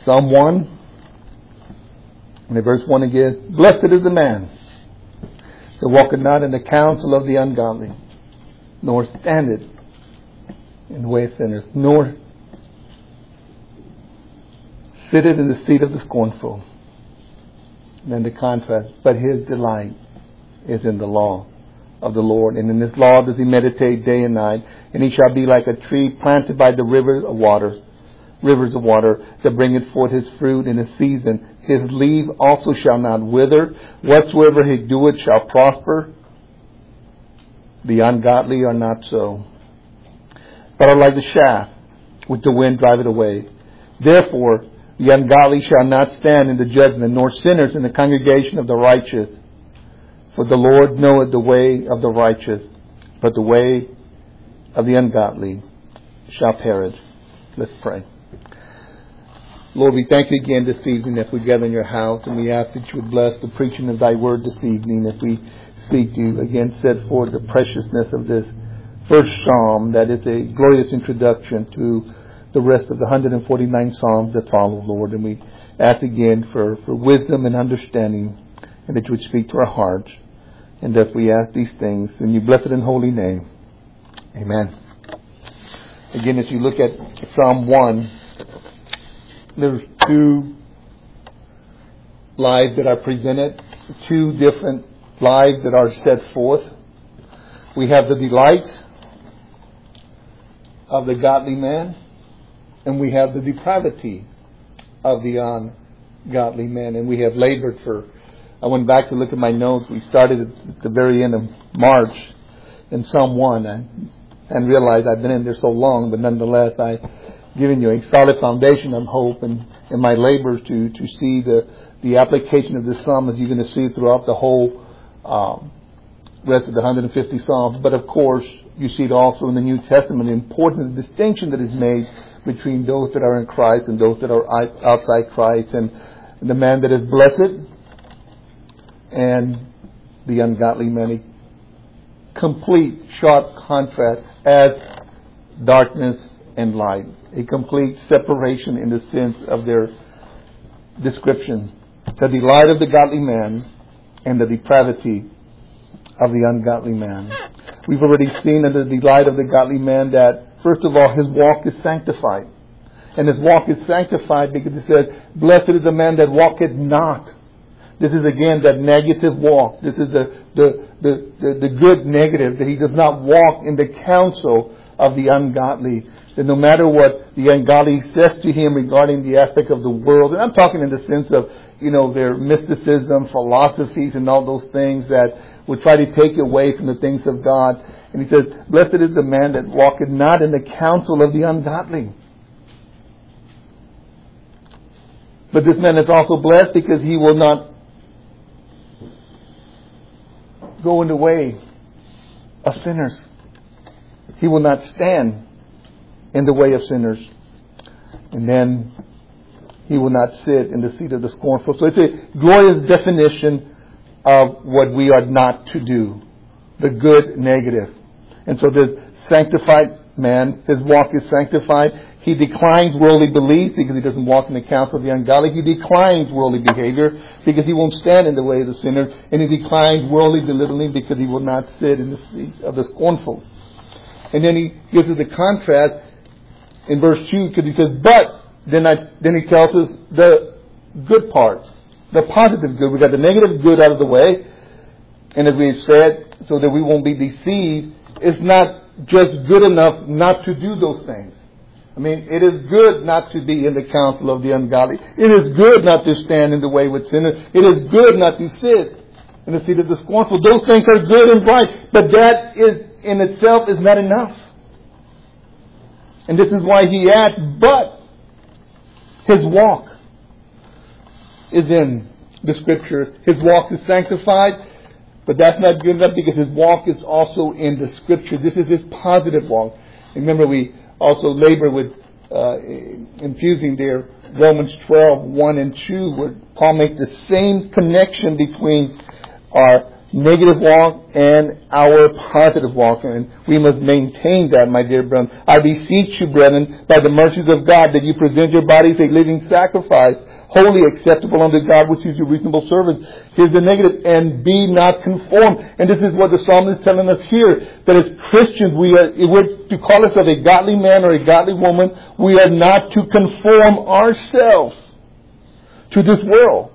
Psalm 1, and in verse 1 again. Blessed is the man that walketh not in the counsel of the ungodly, nor standeth in the way of sinners, nor sitteth in the seat of the scornful. And then the contrast, but his delight is in the law of the Lord, and in this law does he meditate day and night. And he shall be like a tree planted by the rivers of water that bringeth forth his fruit in his season. His leaf also shall not wither. Whatsoever he doeth shall prosper. The ungodly are not so, but are like the shaft which the wind driveth away. Therefore the ungodly shall not stand in the judgment, nor sinners in the congregation of the righteous. For the Lord knoweth the way of the righteous, but the way of the ungodly shall perish. Let's pray. Lord, we thank you again this evening as we gather in your house, and we ask that you would bless the preaching of thy word this evening as we seek to again set forth the preciousness of this first psalm that is a glorious introduction to the rest of the 149 psalms that follow, Lord. And we ask again for wisdom and understanding, and that you would speak to our hearts. And thus we ask these things in your blessed and holy name. Amen. Again, as you look at Psalm 1, there's two lives that are presented, two different lives that are set forth. We have the delight of the godly man, and we have the depravity of the ungodly man. And we have labored I went back to look at my notes. We started at the very end of March in Psalm 1 and realized I've been in there so long, but nonetheless I've given you a solid foundation of hope and my labors to see the application of this psalm as you're going to see throughout the whole rest of the 150 psalms. But of course, you see it also in the New Testament, the important distinction that is made between those that are in Christ and those that are outside Christ, and the man that is blessed and the ungodly man. A complete sharp contrast as darkness and light. A complete separation in the sense of their description. The delight of the godly man and the depravity of the ungodly man. We've already seen in the delight of the godly man that, first of all, his walk is sanctified. And his walk is sanctified because it says, blessed is the man that walketh not. This is again that negative walk. This is the good negative, that he does not walk in the counsel of the ungodly. That no matter what the ungodly says to him regarding the aspect of the world, and I'm talking in the sense of, their mysticism, philosophies, and all those things that would try to take away from the things of God. And he says, blessed is the man that walketh not in the counsel of the ungodly. But this man is also blessed because he will not go in the way of sinners. He will not stand in the way of sinners. And then he will not sit in the seat of the scornful. So it's a glorious definition of what we are not to do. The good negative. And so this sanctified man, his walk is sanctified. He declines worldly belief because he doesn't walk in the counsel of the ungodly. He declines worldly behavior because he won't stand in the way of the sinner. And he declines worldly deliberately because he will not sit in the seat of the scornful. And then he gives us the contrast in verse 2 because he says, but then he tells us the good part, the positive good. We got the negative good out of the way. And as we've said, so that we won't be deceived, it's not just good enough not to do those things. I mean, it is good not to be in the counsel of the ungodly. It is good not to stand in the way with sinners. It is good not to sit in the seat of the scornful. Those things are good and right. But that is in itself is not enough. And this is why he adds, but his walk is in the Scripture. His walk is sanctified. But that's not good enough because his walk is also in the Scripture. This is his positive walk. Remember, we also labor with infusing there Romans 12, 1 and 2, where Paul makes the same connection between our negative walk and our positive walk. And we must maintain that, my dear brethren. I beseech you, brethren, by the mercies of God, that you present your bodies a living sacrifice, holy, acceptable unto God, which is your reasonable service. Here's the negative, and be not conformed. And this is what the psalmist is telling us here, that as Christians, if we're to call ourselves a godly man or a godly woman, we are not to conform ourselves to this world.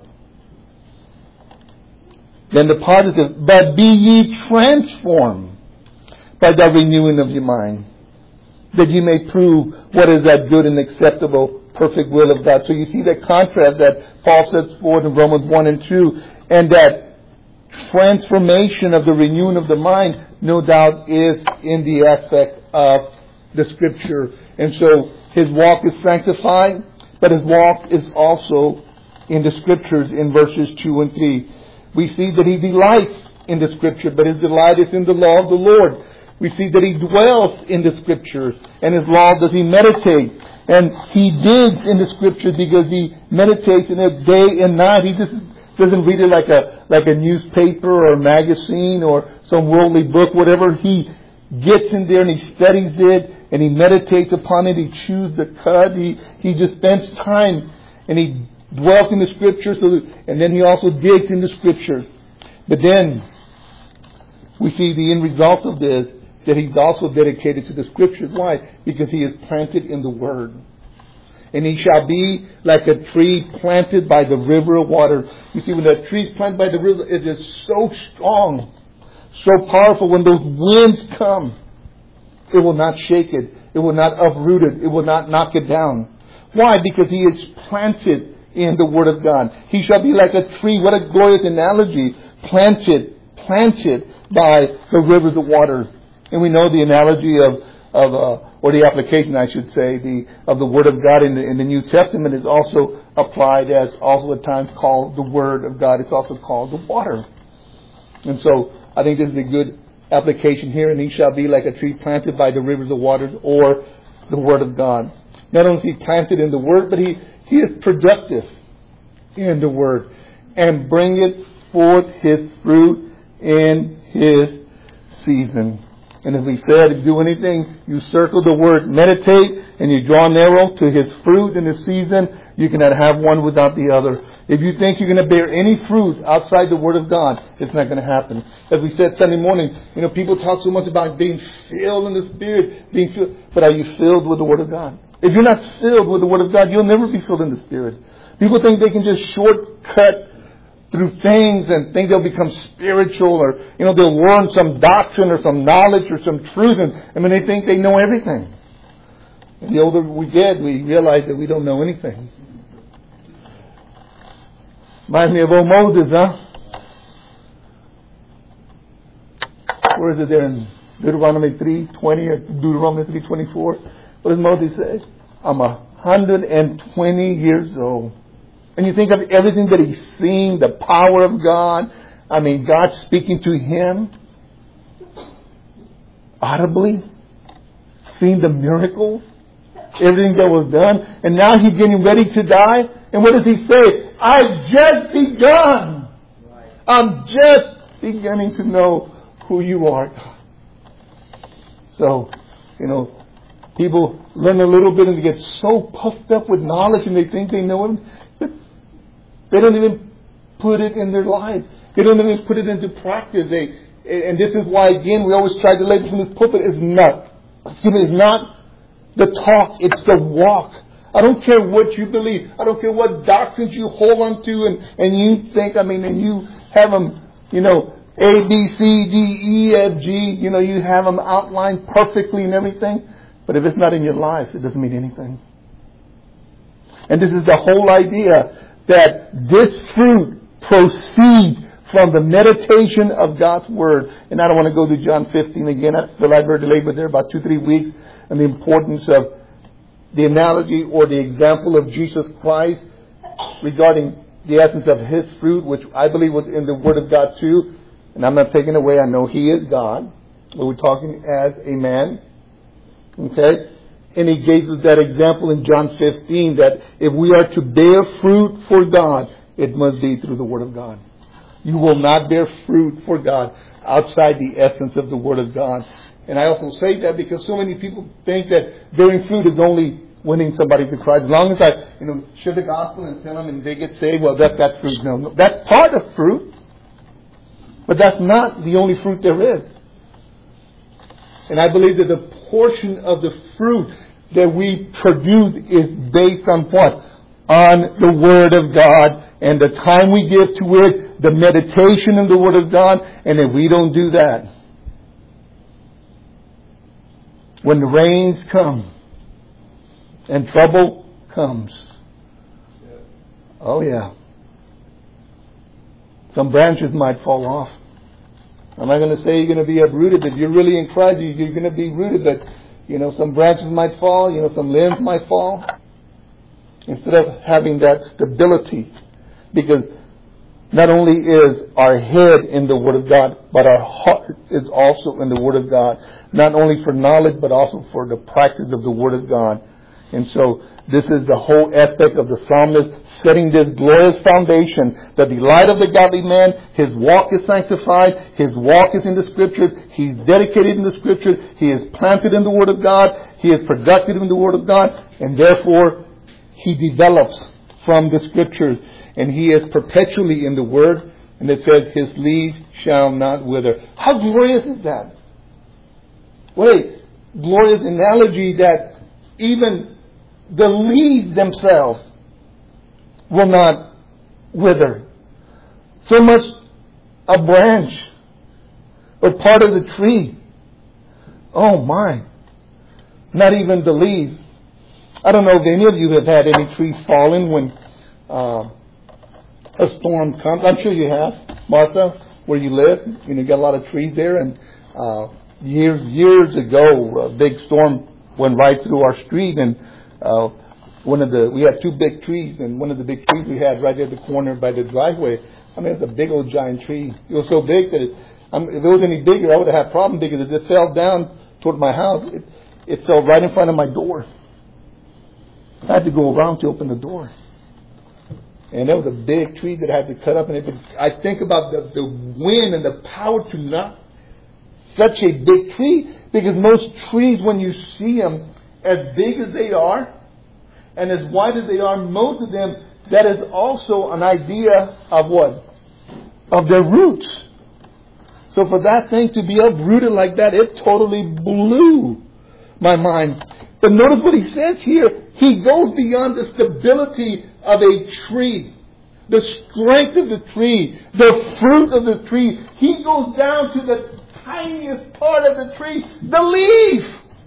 Then the positive, but be ye transformed by the renewing of your mind, that you may prove what is that good and acceptable, perfect will of God. So you see that contrast that Paul sets forth in Romans 1 and 2, and that transformation of the renewing of the mind, no doubt, is in the aspect of the Scripture. And so his walk is sanctified, but his walk is also in the Scriptures in verses 2 and 3. We see that he delights in the Scripture, but his delight is in the law of the Lord. We see that he dwells in the Scriptures, and his law does he meditate. And he digs in the Scriptures because he meditates in it day and night. He just doesn't read it like a newspaper or a magazine or some worldly book, whatever. He gets in there and he studies it and he meditates upon it. He chews the cud. He just spends time and he dwells in the Scriptures, and then he also digs in the Scriptures. But then we see the end result of this, that he's also dedicated to the Scriptures. Why? Because he is planted in the Word. And he shall be like a tree planted by the river of water. You see, when that tree is planted by the river, it is so strong, so powerful. When those winds come, it will not shake it. It will not uproot it. It will not knock it down. Why? Because he is planted in the Word of God. He shall be like a tree. What a glorious analogy. Planted by the rivers of water. And we know the analogy or the application, I should say, of the Word of God in the New Testament is also applied as also at times called the Word of God. It's also called the water. And so I think this is a good application here. And he shall be like a tree planted by the rivers of waters, or the Word of God. Not only is he planted in the Word, but he is productive in the Word, and bringeth forth his fruit in his season. And if we said to do anything, you circle the word meditate, and you draw narrow to his fruit in his season, you cannot have one without the other. If you think you're going to bear any fruit outside the Word of God, it's not going to happen. As we said Sunday morning, people talk so much about being filled in the Spirit, but are you filled with the Word of God? If you're not filled with the Word of God, you'll never be filled in the Spirit. People think they can just shortcut through things and think they'll become spiritual, or they'll learn some doctrine or some knowledge or some truth, and they think they know everything. And the older we get, we realize that we don't know anything. Reminds me of old Moses, huh? Where is it there in Deuteronomy 3:20 or Deuteronomy 3:24? What does Moses say? I'm 120 years old. And you think of everything that he's seen, the power of God. God speaking to him audibly, seeing the miracles, everything that was done. And now he's getting ready to die. And what does he say? I've just begun. I'm just beginning to know who you are, God. So, people learn a little bit and they get so puffed up with knowledge and they think they know Him. But they don't even put it in their life. They don't even put it into practice. And this is why, again, we always try to label from this pulpit. It's not the talk, it's the walk. I don't care what you believe. I don't care what doctrines you hold on to and you think, and you have them, A, B, C, D, E, F, G, you have them outlined perfectly and everything. But if it's not in your life, it doesn't mean anything. And this is the whole idea, that this fruit proceeds from the meditation of God's Word. And I don't want to go to John 15 again. I feel I've already labored there about 2-3 weeks, and the importance of the analogy or the example of Jesus Christ regarding the essence of His fruit, which I believe was in the Word of God too. And I'm not taking away, I know He is God, but we're talking as a man. Okay? And He gave us that example in John 15, that if we are to bear fruit for God, it must be through the Word of God. You will not bear fruit for God outside the essence of the Word of God. And I also say that because so many people think that bearing fruit is only winning somebody to Christ. As long as I, share the gospel and tell them and they get saved, well, that's fruit. No, that's part of fruit. But that's not the only fruit there is. And I believe that the portion of the fruit that we produce is based on what? On the Word of God and the time we give to it, the meditation in the Word of God. And if we don't do that, when the rains come and trouble comes, oh yeah, some branches might fall off. I'm not going to say you're going to be uprooted. If you're really in Christ, you're going to be rooted. But, some branches might fall. Some limbs might fall. Instead of having that stability. Because not only is our head in the Word of God, but our heart is also in the Word of God. Not only for knowledge, but also for the practice of the Word of God. And so, this is the whole aspect of the psalmist setting this glorious foundation. The delight of the godly man, his walk is sanctified, his walk is in the Scriptures, he's dedicated in the Scriptures, he is planted in the Word of God, he is productive in the Word of God, and therefore he develops from the Scriptures, and he is perpetually in the Word, and it says, his leaves shall not wither. How glorious is that? What a glorious analogy that even the leaves themselves will not wither. So much a branch or part of the tree. Oh my. Not even the leaves. I don't know if any of you have had any trees falling when a storm comes. I'm sure you have, Martha, where you live. You got a lot of trees there. And years ago, a big storm went right through our street, and we had two big trees, and one of the big trees we had right at the corner by the driveway, it's a big old giant tree. It was so big that if it was any bigger, I would have had a problem because if it fell down toward my house, it fell right in front of my door. I had to go around to open the door. And there was a big tree that I had to cut up, and I think about the wind and the power to knock such a big tree, because most trees, when you see them, as big as they are, and as wide as they are, most of them, that is also an idea of what? Of their roots. So for that thing to be uprooted like that, it totally blew my mind. But notice what he says here. He goes beyond the stability of a tree, the strength of the tree, the fruit of the tree. He goes down to the tiniest part of the tree, the leaf.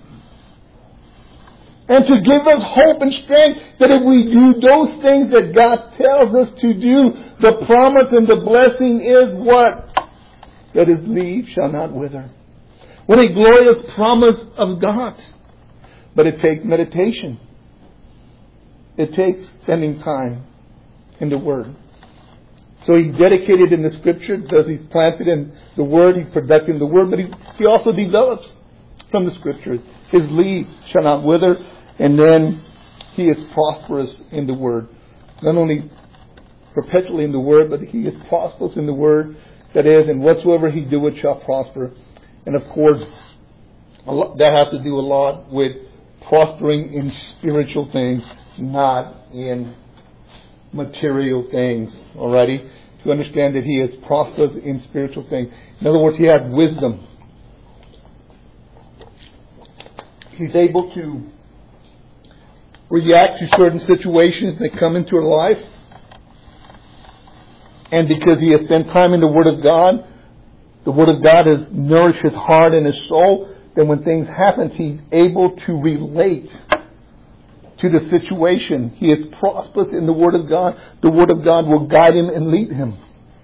And to give us hope and strength that if we do those things that God tells us to do, the promise and the blessing is what? That his leaves shall not wither. What a glorious promise of God. But it takes meditation. It takes spending time in the Word. So he's dedicated in the Scripture, because he's planted in the Word, he's productive in the Word, but he also develops from the Scriptures. His leaves shall not wither, and then he is prosperous in the Word. Not only perpetually in the Word, but he is prosperous in the Word. That is, and whatsoever he doeth shall prosper. And of course, that has to do a lot with prospering in spiritual things, not in material things. Alrighty? To understand that he is prosperous in spiritual things. In other words, he has wisdom. He's able to react to certain situations that come into our life. And because he has spent time in the Word of God, the Word of God has nourished his heart and his soul, then when things happen, he's able to relate to the situation. He is prosperous in the Word of God. The Word of God will guide him and lead him.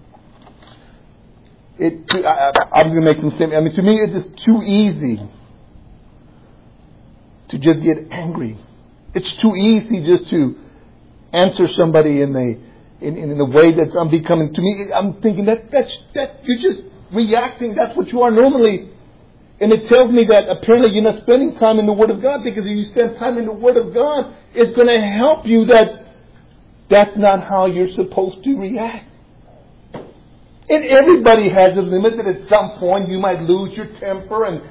I'm going to make some statement. To me, it's just too easy to just get angry. It's too easy just to answer somebody in the way that I'm becoming. To me, I'm thinking that you're just reacting. That's what you are normally. And it tells me that apparently you're not spending time in the Word of God, because if you spend time in the Word of God, it's going to help you that that's not how you're supposed to react. And everybody has a limit that at some point you might lose your temper and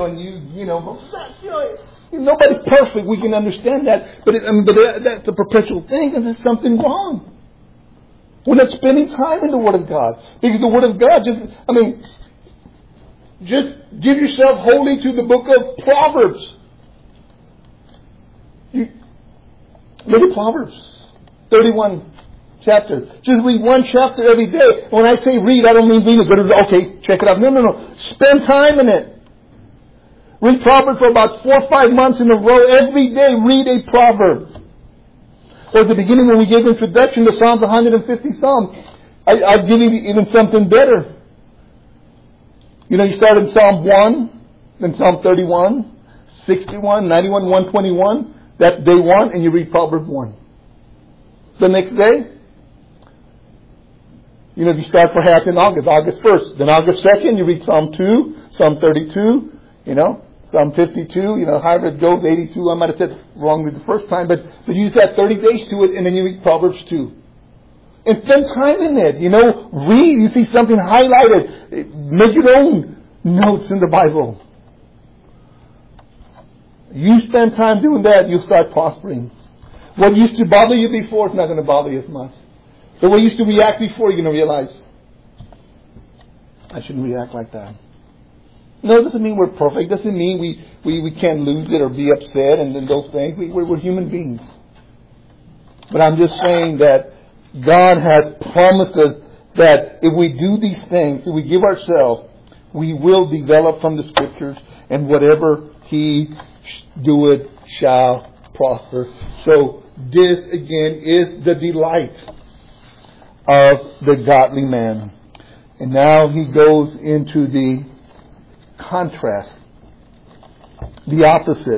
nobody's perfect. We can understand that. But that's a perpetual thing and there's something wrong. We're not spending time in the Word of God. Because the Word of God just give yourself wholly to the book of Proverbs. Look at Proverbs 31 chapters. Just read one chapter every day. When I say read, I don't mean read it. Okay, check it out. No. Spend time in it. Read Proverbs for about 4 or 5 months in a row. Every day, read a proverb. Or at the beginning when we gave introduction to Psalms 150 Psalms, I'll give you even something better. You start in Psalm 1, then Psalm 31, 61, 91, 121. That's day 1, and you read Proverbs 1. The next day, if you start perhaps in August 1st. Then August 2nd, you read Psalm 2, Psalm 32, Psalm 52, however it goes, 82. I might have said wrongly the first time, but you use that 30 days to it, and then you read Proverbs 2. And spend time in it, read, you see something highlighted, make your own notes in the Bible. You spend time doing that, you'll start prospering. What used to bother you before is not going to bother you as much. The way you used to react before, you're going to realize, I shouldn't react like that. No, it doesn't mean we're perfect. It doesn't mean we can't lose it or be upset and those things. We're human beings. But I'm just saying that God has promised us that if we do these things, if we give ourselves, we will develop from the Scriptures, and whatever He doeth shall prosper. So this again is the delight of the godly man. And now he goes into the contrast, the opposite.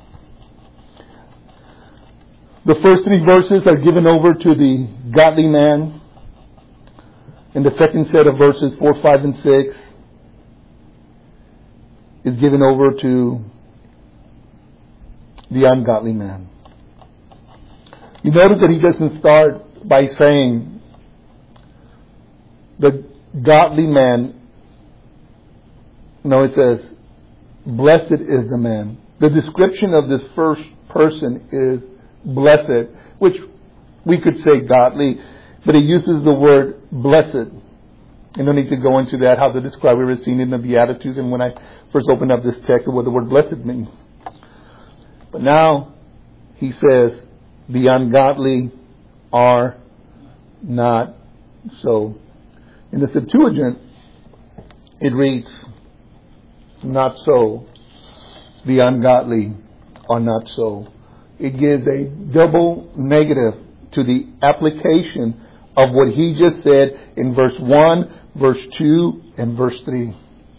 The first 3 verses are given over to the godly man. And the second set of verses, 4, 5, and 6, is given over to the ungodly man. You notice that he doesn't start by saying the godly man. No, it says, blessed is the man. The description of this first person is blessed, which we could say godly, but it uses the word blessed. You don't need to go into that, how to describe it. We've seen it in the Beatitudes, and when I first opened up this text, what the word blessed means. But now, he says, the ungodly are not so. In the Septuagint, it reads, not so. The ungodly are not so. It gives a double negative to the application of what he just said in verse 1, verse 2, and verse 3.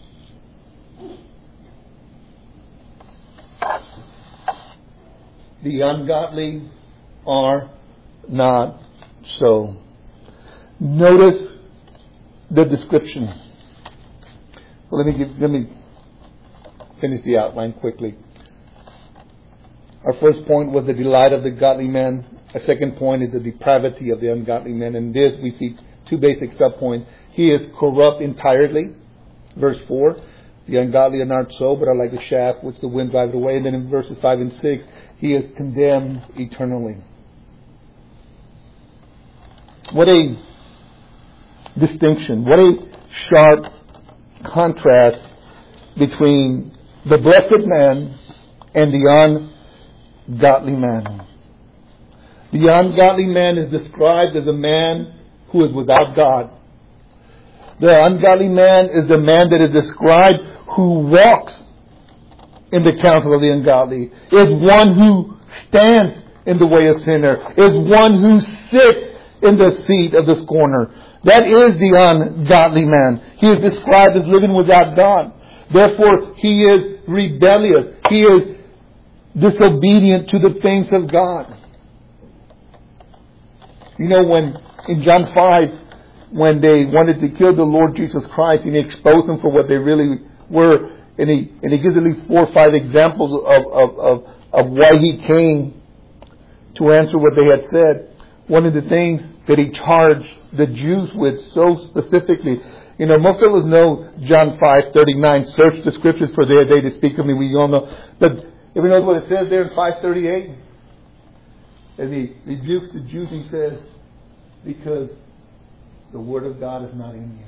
The ungodly are not so. Notice the description. Well, let me finish the outline quickly. Our first point was the delight of the godly man. Our second point is the depravity of the ungodly man. In this, we see 2 basic subpoints. He is corrupt entirely. Verse 4, the ungodly are not so, but are like a shaft which the wind drives away. And then in verses 5 and 6, he is condemned eternally. What a distinction. What a sharp contrast between the blessed man and the ungodly man. The ungodly man is described as a man who is without God. The ungodly man is the man that is described who walks in the counsel of the ungodly, is one who stands in the way of sinner, is one who sits in the seat of the scorner. That is the ungodly man. He is described as living without God. Therefore, he is rebellious. He is disobedient to the things of God. When in John 5, when they wanted to kill the Lord Jesus Christ, and he exposed them for what they really were, and he gives at least 4 or 5 examples of why he came to answer what they had said. One of the things that he charged the Jews with so specifically. You know, most of us know John 5:39, search the scriptures for they to speak of me. We all know. But everyone knows what it says there in 5:38? As he rebukes the Jews, he says, because the word of God is not in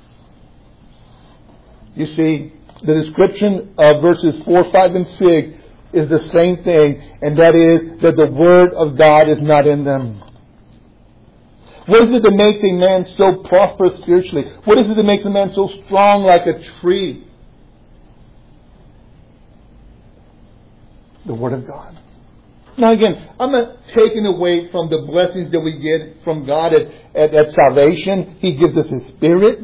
you. You see, the description of verses 4, 5, and 6 is the same thing, and that is that the word of God is not in them. What is it that makes a man so prosperous spiritually? What is it that makes a man so strong like a tree? The Word of God. Now again, I'm not taking away from the blessings that we get from God at salvation. He gives us His Spirit.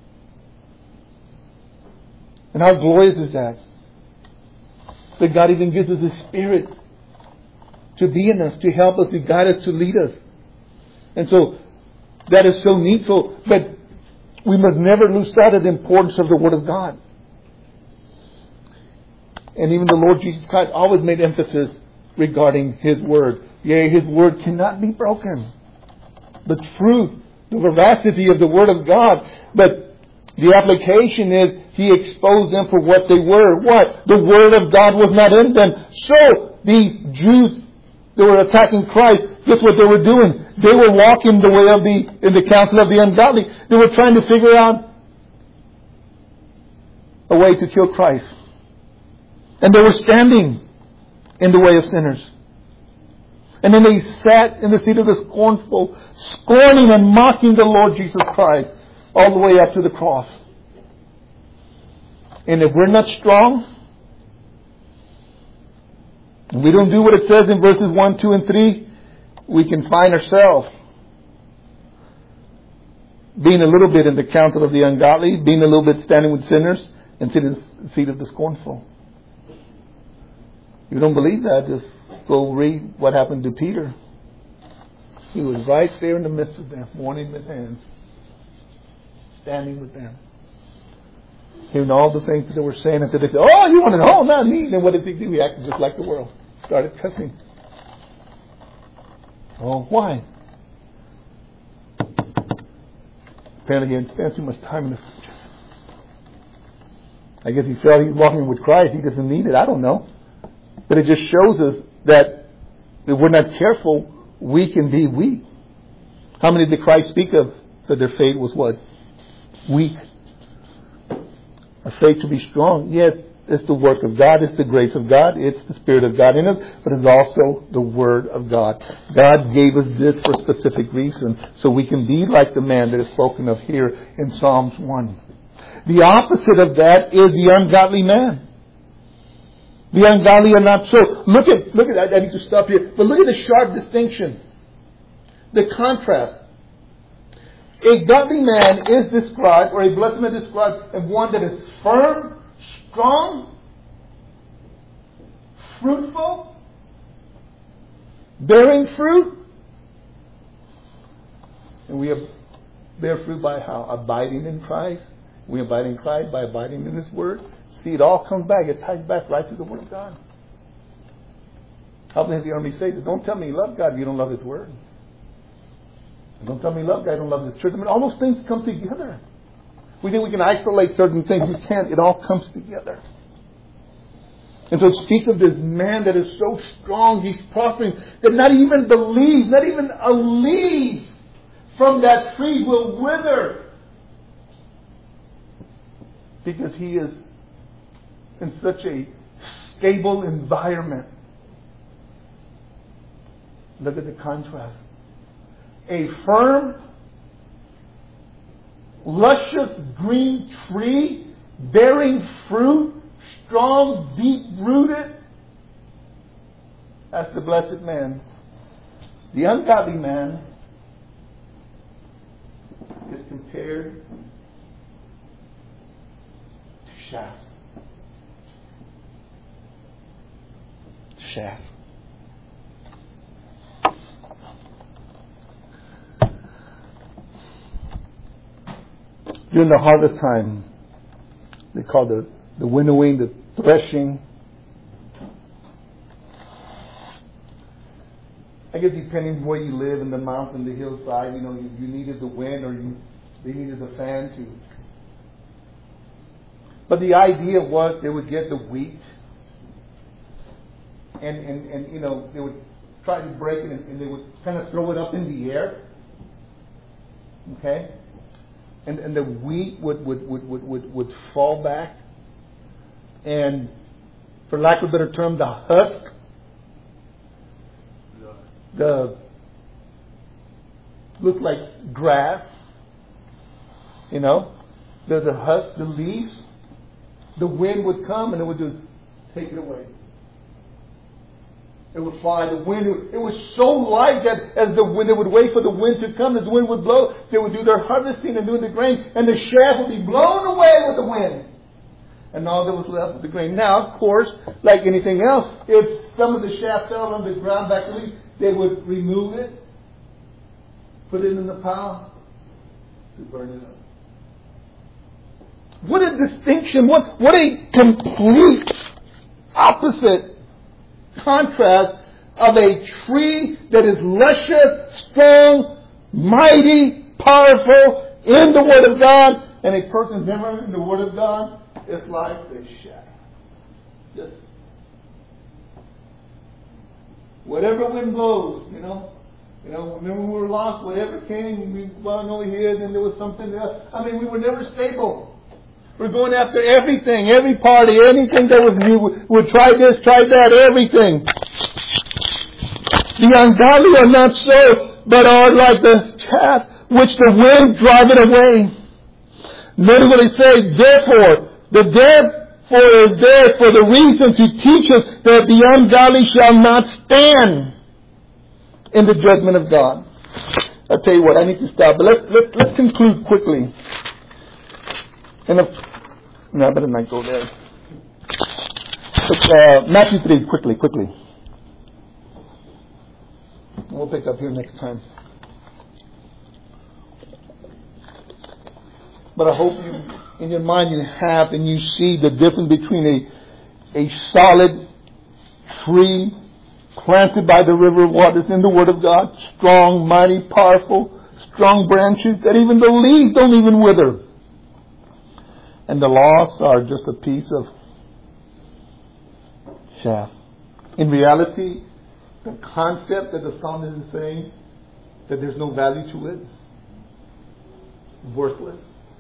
And how glorious is that? That God even gives us His Spirit to be in us, to help us, to guide us, to lead us. And so, that is so needful, but we must never lose sight of the importance of the Word of God. And even the Lord Jesus Christ always made emphasis regarding His Word. Yea, His Word cannot be broken. The truth, the veracity of the Word of God. But the application is He exposed them for what they were. What? The Word of God was not in them. So, the Jews that were attacking Christ, guess what they were doing? They were walking the way in the counsel of the ungodly. They were trying to figure out a way to kill Christ. And they were standing in the way of sinners. And then they sat in the seat of the scornful, scorning and mocking the Lord Jesus Christ all the way up to the cross. And if we're not strong, and we don't do what it says in verses 1, 2, and 3, we can find ourselves being a little bit in the counsel of the ungodly, being a little bit standing with sinners, and sitting in the seat of the scornful. If you don't believe that, just go read what happened to Peter. He was right there in the midst of them, warming his hands, standing with them, hearing all the things that they were saying, and so they said, "Oh, you want to know? Oh, not me." Then what did he do? He acted just like the world. Started cussing. Oh, why? Apparently he hadn't spent too much time in the scriptures. I guess he felt he's walking with Christ. He doesn't need it. I don't know. But it just shows us that if we're not careful, we can be weak. How many did Christ speak of that their faith was what? Weak. A faith to be strong. Yes, it's the work of God. It's the grace of God. It's the Spirit of God in us. But it's also the Word of God. God gave us this for a specific reason. So we can be like the man that is spoken of here in Psalms 1. The opposite of that is the ungodly man. The ungodly are not so. Look at, I need to stop here. But look at the sharp distinction. The contrast. A godly man is described, or a blessed man is described as one that is firm, strong, fruitful, bearing fruit. And we bear fruit by how? Abiding in Christ. We abide in Christ by abiding in His Word. See, it all comes back. It ties back right to the Word of God. How many of you heard me say this? Don't tell me you love God if you don't love His Word. Don't tell me you love God, you don't love His church. I mean, all those things come together. We think we can isolate certain things. You can't. It all comes together. And so it speaks of this man that is so strong, he's prospering, that not even a leaf from that tree will wither. Because he is in such a stable environment. Look at the contrast. A firm, luscious green tree bearing fruit, strong, deep-rooted. That's the blessed man. The ungodly man is compared to chaff. Chaff. During the harvest time, they call the winnowing, the threshing. I guess depending where you live, in the mountain, the hillside, you needed the wind or they needed the fan too. But the idea was they would get the wheat and they would try to break it and they would kind of throw it up in the air. Okay? And the wheat would fall back. And for lack of a better term, the husk, looked like grass, the husk, the leaves, the wind would come and it would just take it away. It would fly. The wind, it was so light that when they would wait for the wind to come, as the wind would blow, they would do their harvesting and doing the grain, and the chaff would be blown away with the wind. And all that was left was the grain. Now, of course, like anything else, if some of the chaff fell on the ground back to leaf, they would remove it, put it in the pile, to burn it up. What a distinction! What a complete opposite contrast of a tree that is luscious, strong, mighty, powerful in the Word of God, and a person never in the Word of God is like a shaft. Just whatever wind blows, Remember when we were lost, whatever came, we went over here, then there was something else. We were never stable. We're going after everything, every party, anything that was new. We'll try this, try that, everything. The ungodly are not so, but are like the chaff which the wind driveth away. Notice what it says, therefore. The therefore is there for the reason to teach us that the ungodly shall not stand in the judgment of God. I'll tell you what, I need to stop, but let's conclude quickly. No, I better not go there. Matthew 3, quickly. We'll pick up here next time. But I hope in your mind you have and you see the difference between a solid tree planted by the river of waters in the Word of God, strong, mighty, powerful, strong branches that even the leaves don't even wither. And the lost are just a piece of chaff. In reality, the concept that the psalmist is saying, that there's no value to it, worthless.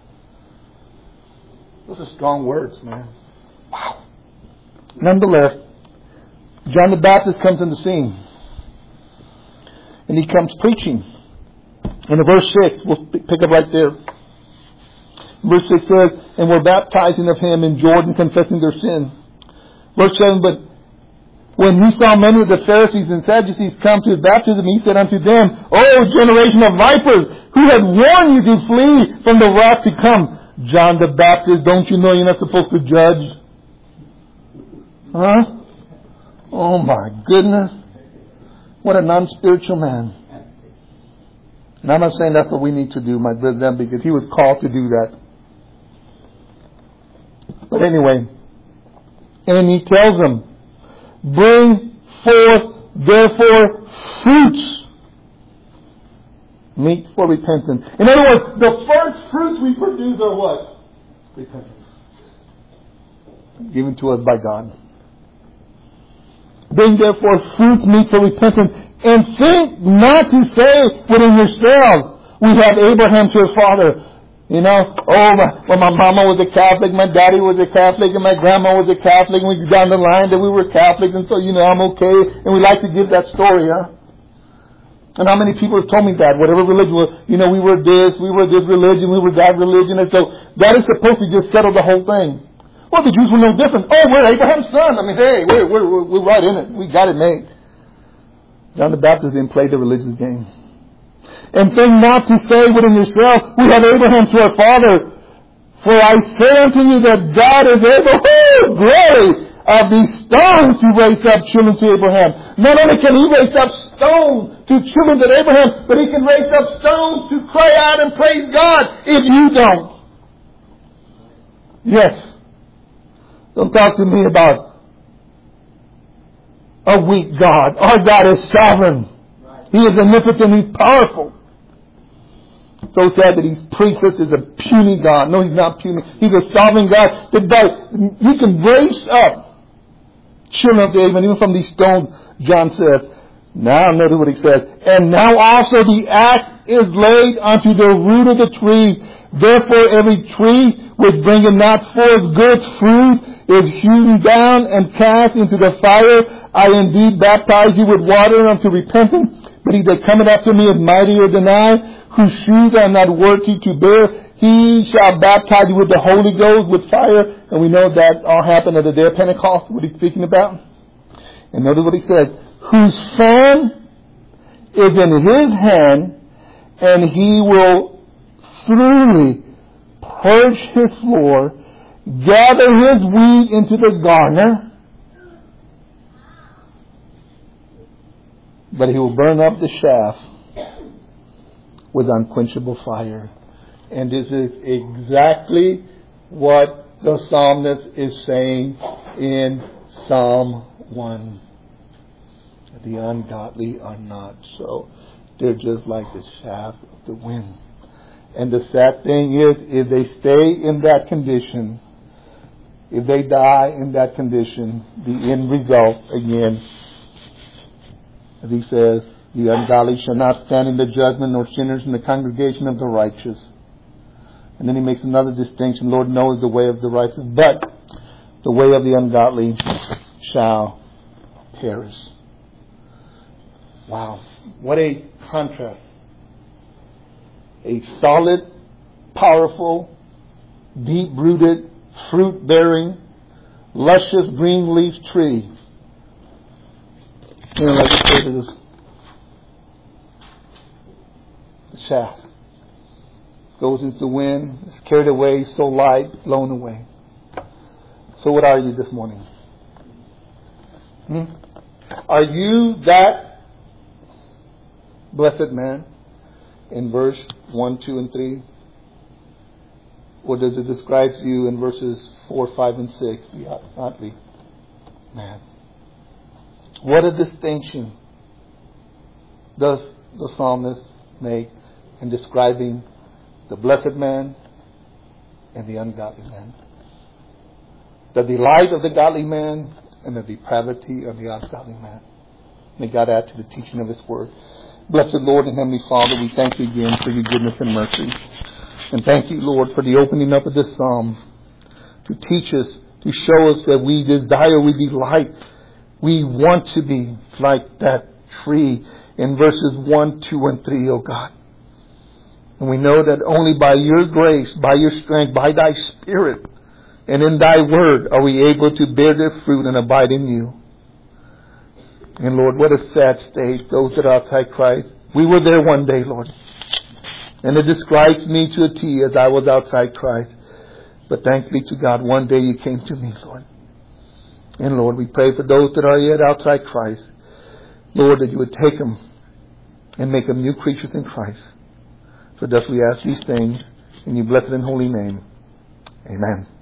Those are strong words, man. Wow. Nonetheless, John the Baptist comes on the scene. And he comes preaching. And in verse 6, we'll pick up right there. Verse 6 says, and were baptizing of him in Jordan, confessing their sin. Verse 7, but when he saw many of the Pharisees and Sadducees come to his baptism, he said unto them, O generation of vipers, who had warned you to flee from the wrath to come? John the Baptist, don't you know you're not supposed to judge? Huh? Oh my goodness. What a non-spiritual man. And I'm not saying that's what we need to do, my brother, because he was called to do that. But anyway, and he tells them, bring forth therefore fruits meet for repentance. In other words, the first fruits we produce are what? Repentance. Given to us by God. Bring therefore fruits meet for repentance, and think not to say within yourselves, we have Abraham to our father. When my mama was a Catholic, my daddy was a Catholic, and my grandma was a Catholic, and we down the line that we were Catholic, and so, I'm okay. And we like to give that story, huh? And how many people have told me that? Whatever religion was, we were this religion, we were that religion, and so that is supposed to just settle the whole thing. Well, the Jews were no different. Oh, we're Abraham's son. Hey, we're right in it. We got it made. John the Baptist didn't play the religious game. And think not to say within yourself, we have Abraham to our father. For I say unto you that God is able, glory, of these stones to raise up children to Abraham. Not only can he raise up stones to children to Abraham, but he can raise up stones to cry out and praise God if you don't. Yes. Don't talk to me about a weak God. Our God is sovereign. He is omnipotent. He's powerful. So sad that he's preached such as a puny God. No, he's not puny. He's a sovereign God. He can raise up children of David, even from these stones, John says. Now notice what he says. And now also the axe is laid unto the root of the tree. Therefore every tree which bringeth not forth good fruit is hewn down and cast into the fire. I indeed baptize you with water unto repentance. But he that cometh after me is mightier than I, whose shoes I am not worthy to bear. He shall baptize you with the Holy Ghost, with fire. And we know that all happened at the day of Pentecost, what he's speaking about. And notice what he says. Whose fan is in his hand, and he will thoroughly purge his floor, gather his wheat into the garner, but he will burn up the chaff with unquenchable fire. And this is exactly what the psalmist is saying in Psalm 1. The ungodly are not so. They're just like the shaft of the wind. And the sad thing is, if they stay in that condition, if they die in that condition, the end result, again, as he says, the ungodly shall not stand in the judgment, nor sinners in the congregation of the righteous. And then he makes another distinction. Lord knows the way of the righteous, but the way of the ungodly shall perish. Wow, what a contrast. A solid, powerful, deep-rooted, fruit-bearing, luscious green leaf tree. You know, like I said, it is the shaft goes into the wind, is carried away, so light, blown away. So what are you this morning? Are you that blessed man in verse 1, 2, and 3? Or does it describe you in verses 4, 5, and 6? The godly man. What a distinction does the psalmist make in describing the blessed man and the ungodly man? The delight of the godly man and the depravity of the ungodly man. May God add to the teaching of His Word. Blessed Lord and Heavenly Father, we thank you again for your goodness and mercy. And thank you, Lord, for the opening up of this psalm to teach us, to show us that we desire, we delight, we want to be like that tree in verses 1, 2, and 3, oh God. And we know that only by your grace, by your strength, by thy Spirit, and in thy word are we able to bear their fruit and abide in you. And Lord, what a sad state, those that are outside Christ. We were there one day, Lord. And it describes me to a T as I was outside Christ. But thanks be to God, one day you came to me, Lord. And Lord, we pray for those that are yet outside Christ. Lord, that you would take them and make them new creatures in Christ. For thus we ask these things in your blessed and holy name. Amen.